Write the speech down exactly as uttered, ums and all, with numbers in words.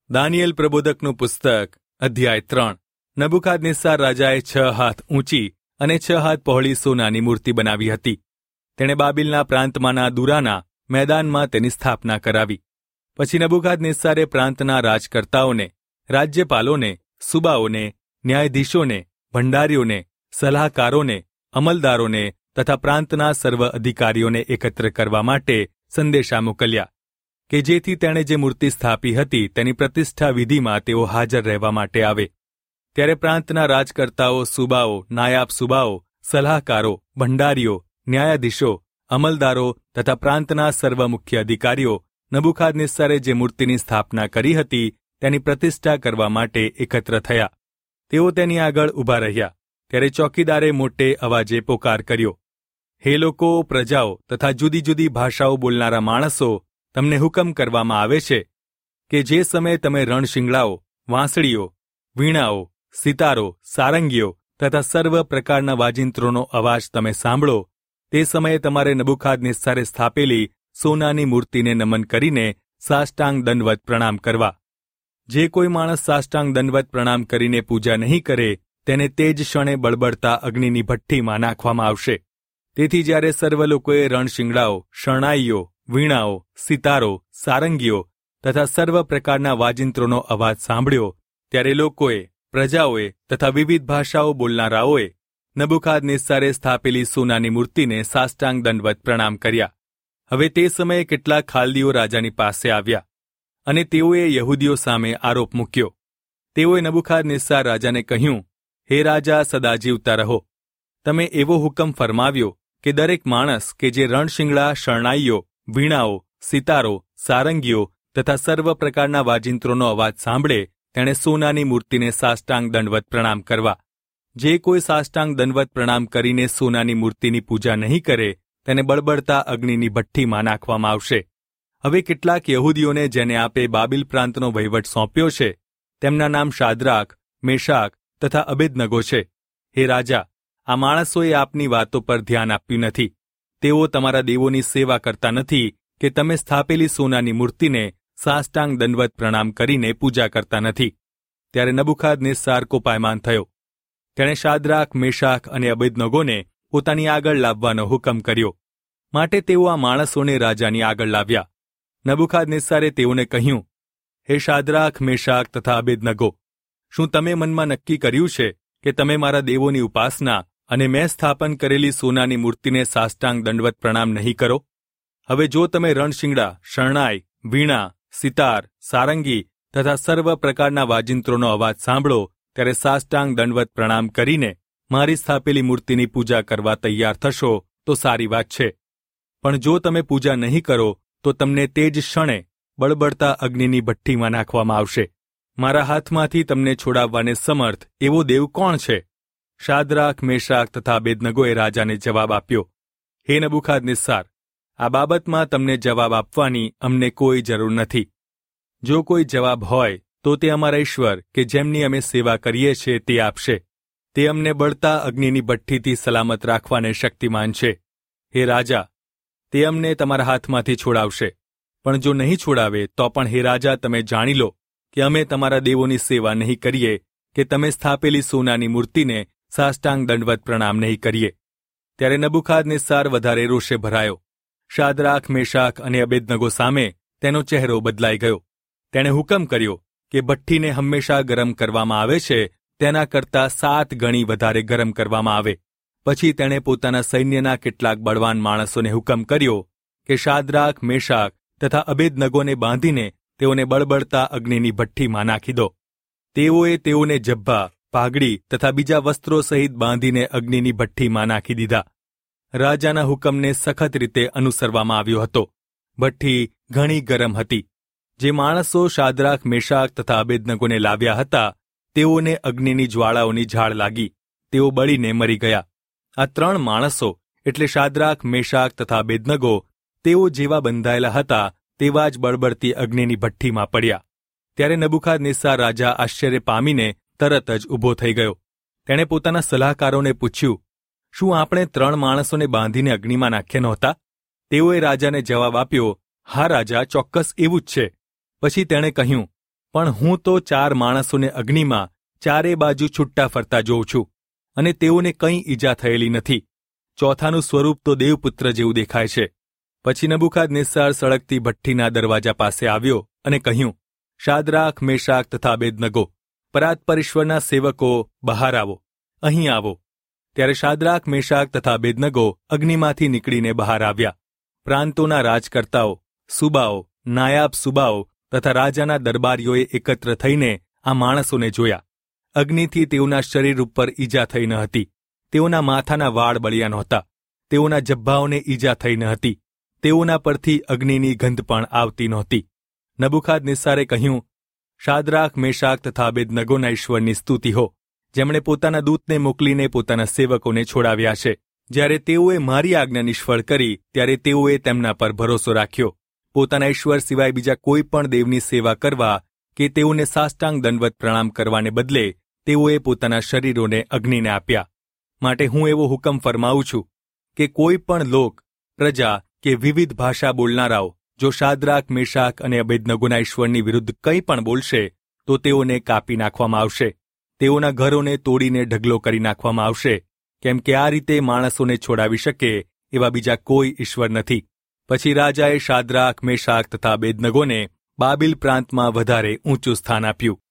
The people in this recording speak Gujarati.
દાનિયેલ પ્રબોધકનું પુસ્તક અધ્યાય ત્રણ. નબુકાદનેસ્સાર રાજાએ છ હાથ ઊંચી અને છ હાથ પહોળી સોનાની મૂર્તિ બનાવી હતી. તેણે બાબિલના પ્રાંતમાંના દુરાના મેદાનમાં તેની સ્થાપના કરાવી. પછી નબુકાદનેસ્સારે પ્રાંતના રાજકર્તાઓને, રાજ્યપાલોને, સુબાઓને, ન્યાયાધીશોને, ભંડારીઓને, સલાહકારોને, અમલદારોને તથા પ્રાંતના સર્વ અધિકારીઓને એકત્ર કરવા માટે સંદેશા મોકલ્યા કે જેથી તેણે જે મૂર્તિ સ્થાપી હતી તેની પ્રતિષ્ઠા વિધિમાં તેઓ હાજર રહેવા માટે આવે. ત્યારે પ્રાંતના રાજકર્તાઓ, સુબાઓ, નાયાબ સુબાઓ, સલાહકારો, ભંડારીઓ, ન્યાયાધીશો, અમલદારો તથા પ્રાંતના સર્વ મુખ્ય અધિકારીઓ નબુકાદનેસ્સારે જે મૂર્તિની સ્થાપના કરી હતી તેની પ્રતિષ્ઠા કરવા માટે એકત્ર થયા. તેઓ તેની આગળ ઊભા રહ્યા. ત્યારે ચોકીદારે મોટે અવાજે પોકાર કર્યો, હે લોકો, પ્રજાઓ તથા જુદી જુદી ભાષાઓ બોલનારા માણસો, તમને હુકમ કરવામાં આવે છે કે જે સમયે તમે રણશિંગડાઓ, વાંસળીઓ, વીણાઓ, સિતારો, સારંગીઓ તથા સર્વ પ્રકારના વાજિંત્રોનો અવાજ તમે સાંભળો, તે સમયે તમારે નબુકાદનેસ્સારે સ્થાપેલી સોનાની મૂર્તિને નમન કરીને સાષ્ટાંગ દંડવત પ્રણામ કરવા. જે કોઈ માણસ સાષ્ટાંગ દંડવત પ્રણામ કરીને પૂજા નહીં કરે તેને તે જ ક્ષણે બળબડતા અગ્નિની ભઠ્ઠીમાં નાખવામાં આવશે. તેથી જ્યારે સર્વ લોકોએ રણશિંગડાઓ, શરણાઈઓ, વીણાઓ, સિતારો, સારંગીઓ તથા સર્વ પ્રકારના વાજિંત્રોનો અવાજ સાંભળ્યો ત્યારે લોકોએ, પ્રજાઓએ તથા વિવિધ ભાષાઓ બોલનારાઓએ નબુકાદનેસ્સારે સ્થાપેલી સોનાની મૂર્તિને સાષ્ટાંગ દંડવત પ્રણામ કર્યા. હવે તે સમયે કેટલાક ખાલ્દીઓ રાજાની પાસે આવ્યા અને તેઓએ યહૂદીઓ સામે આરોપ મૂક્યો. તેઓએ નબુકાદનેસ્સાર રાજાને કહ્યું, હે રાજા, સદા જીવતા રહો. તમે એવો હુકમ ફરમાવ્યો કે દરેક માણસ કે જે રણશિંગડા, શરણાઈઓ, વીણાઓ, સિતારો, સારંગીઓ તથા સર્વ પ્રકારના વાજિંત્રોનો અવાજ સાંભળે તેણે સોનાની મૂર્તિને સાષ્ટાંગ દંડવત પ્રણામ કરવા. જે કોઈ સાષ્ટાંગ દંડવત પ્રણામ કરીને સોનાની મૂર્તિની પૂજા નહીં કરે તેને બળબડતા અગ્નિની ભઠ્ઠીમાં નાખવામાં આવશે. હવે કેટલાક યહૂદીઓને જેને આપે બાબિલ પ્રાંતનો વહીવટ સોંપ્યો છે તેમના નામ શાદ્રાક, મેશાક તથા અબેદનગો છે. હે રાજા, આ માણસોએ આપની વાતો પર ધ્યાન આપ્યું નથી. તેઓ તમારા દેવોની સેવા કરતા નથી કે તમે સ્થાપેલી સોનાની મૂર્તિને સાષ્ટાંગ દંડવત પ્રણામ કરીને પૂજા કરતા નથી. ત્યારે નબુકાદનેસ્સાર કોપાયમાન થયો. તેણે શાદ્રાક, મેશાક અને અબેદનગોને પોતાની આગળ લાવવાનો હુકમ કર્યો. માટે તેઓ આ માણસોને રાજાની આગળ લાવ્યા. નબુકાદનેસ્સારે તેઓને કહ્યું, હે શાદ્રાક, મેશાક તથા અબેદનગો, શું તમે મનમાં નક્કી કર્યું છે કે તમે મારા દેવોની ઉપાસના અને મેં સ્થાપન કરેલી સોનાની મૂર્તિને સાષ્ટાંગ દંડવત પ્રણામ નહીં કરો? હવે જો તમે રણશિંગડા, શરણાઈ, વીણા, સિતાર, સારંગી તથા સર્વ પ્રકારના વાજિંત્રોનો અવાજ સાંભળો ત્યારે સાષ્ટાંગ દંડવત પ્રણામ કરીને મારી સ્થાપેલી મૂર્તિની પૂજા કરવા તૈયાર થશો તો સારી વાત છે. પણ જો તમે પૂજા નહીં કરો તો તમને તે જ ક્ષણે બળબડતા અગ્નિની ભઠ્ઠીમાં નાખવામાં આવશે. મારા હાથમાંથી તમને છોડાવવાને સમર્થ એવો દેવ કોણ છે? શાદ્રાક, મેશાક તથા અબેદનગોએ રાજાને જવાબ આપ્યો, હે નબુકાદનેસ્સાર, આ બાબતમાં તમને જવાબ આપવાની અમને કોઈ જરૂર નથી. જો કોઈ જવાબ હોય તો તે અમારા ઈશ્વર કે જેમની અમે સેવા કરીએ છીએ તે આપશે. તે અમને બળતા અગ્નિની ભઠ્ઠીથી સલામત રાખવાને શક્તિમાન છે. હે રાજા, તે અમને તમારા હાથમાંથી છોડાવશે. પણ જો નહીં છોડાવે તો પણ હે રાજા, તમે જાણી લો કે અમે તમારા દેવોની સેવા નહીં કરીએ કે તમે સ્થાપેલી સોનાની મૂર્તિને સાષ્ટાંગ દંડવત પ્રણામ નહીં કરીએ. ત્યારે નબુકાદનેસ્સાર વધારે રોષે ભરાયો. શાદ્રાક, મેશાક અને અબેદનગો સામે તેનો ચહેરો બદલાઈ ગયો. તેણે હુકમ કર્યો કે ભઠ્ઠીને હંમેશા ગરમ કરવામાં આવે છે તેના કરતાં સાત ગણી વધારે ગરમ કરવામાં આવે. પછી તેણે પોતાના સૈન્યના કેટલાક બળવાન માણસોને હુકમ કર્યો કે શાદ્રાક, મેશાક તથા અબેદનગોને બાંધીને તેઓને બળબડતા અગ્નિની ભઠ્ઠીમાં નાખી દો. તેઓએ તેઓને જબ્બા, પાઘડી તથા બીજા વસ્ત્રો સહિત બાંધીને અગ્નિની ભઠ્ઠીમાં નાખી દીધા. રાજાના હુકમને સખત રીતે અનુસરવામાં આવ્યો હતો. ભઠ્ઠી ઘણી ગરમ હતી. જે માણસો શાદ્રાક, મેશાક તથા અબેદનગોને લાવ્યા હતા તેઓને અગ્નિની જ્વાળાઓની ઝાળ લાગી. તેઓ બળીને મરી ગયા. આ ત્રણ માણસો એટલે શાદ્રાક, મેશાક તથા અબેદનગો તેઓ જેવા બંધાયેલા હતા તેવા જ બળબડતી અગ્નિની ભઠ્ઠીમાં પડ્યા. ત્યારે નબુકાદનેસ્સાર રાજા આશ્ચર્ય પામીને તરત જ ઊભો થઈ ગયો. તેણે પોતાના સલાહકારોને પૂછ્યું, શું આપણે ત્રણ માણસોને બાંધીને અગ્નિમાં નાખ્યા નહોતા? તેઓએ રાજાને જવાબ આપ્યો, હા રાજા, ચોક્કસ એવું જ છે. પછી તેણે કહ્યું, પણ હું તો ચાર માણસોને અગ્નિમાં ચારે બાજુ છૂટ્ટા ફરતા જોઉં છું, અને તેઓને કંઈ ઈજા થયેલી નથી. ચોથાનું સ્વરૂપ તો દેવપુત્ર જેવું દેખાય છે. પછી નબુકાદનેસ્સાર સળગતી ભઠ્ઠીના દરવાજા પાસે આવ્યો અને કહ્યું, શાદ્રાખ, મેશાક તથા અબેદનગો, પરાત્પર ઈશ્વરના સેવકો, બહાર આવો, અહીં આવો. ત્યારે શાદ્રાખ, મેશાક તથા અબેદનગો અગ્નિમાંથી નીકળીને બહાર આવ્યા. પ્રાંતોના રાજકર્તાઓ, સુબાઓ, નાયાબ સુબાઓ તથા રાજાના દરબારીઓએ એકત્ર થઈને આ માણસોને જોયા. અગ્નિથી તેઓના શરીર ઉપર ઈજા થઈ ન હતી. તેઓના માથાના વાળ બળ્યા નહોતા. તેઓના જબ્બાઓને ઈજા થઈ ન હતી. તેઓના પરથી અગ્નિની ગંધ પણ આવતી નહોતી. નબુકાદનેસ્સારે કહ્યું, શાદ્રાખ, મેશાક તથા અબેદનગોના ઈશ્વરની સ્તુતિ હો, જેમણે પોતાના દૂતને મોકલીને પોતાના સેવકોને છોડાવ્યા છે. જ્યારે તેઓએ મારી આજ્ઞા નિષ્ફળ કરી ત્યારે તેઓએ તેમના પર ભરોસો રાખ્યો. પોતાના ઈશ્વર સિવાય બીજા કોઈ પણ દેવની સેવા કરવા કે તેઓને સાષ્ટાંગ દંડવત પ્રણામ કરવાને બદલે તેઓએ પોતાના શરીરોને અગ્નિને આપ્યા. માટે હું એવો હુકમ ફરમાવું છું કે કોઈ પણ લોક, પ્રજા કે વિવિધ ભાષા બોલનારાઓ જો શાદ્રાખ, મેશાક અને અબેદનગોના ઈશ્વરની વિરુદ્ધ કંઈ પણ બોલશે તો તેઓને કાપી નાખવામાં આવશે. તેઓના ઘરોને તોડીને ઢગલો કરી નાખવામાં આવશે, કેમ કે આ રીતે માણસોને છોડાવી શકે એવા બીજા કોઈ ઈશ્વર નથી. પછી રાજાએ શાદ્રાખ, મેશાક તથા અબેદનગોને બાબિલ પ્રાંતમાં વધારે ઊંચું સ્થાન આપ્યું.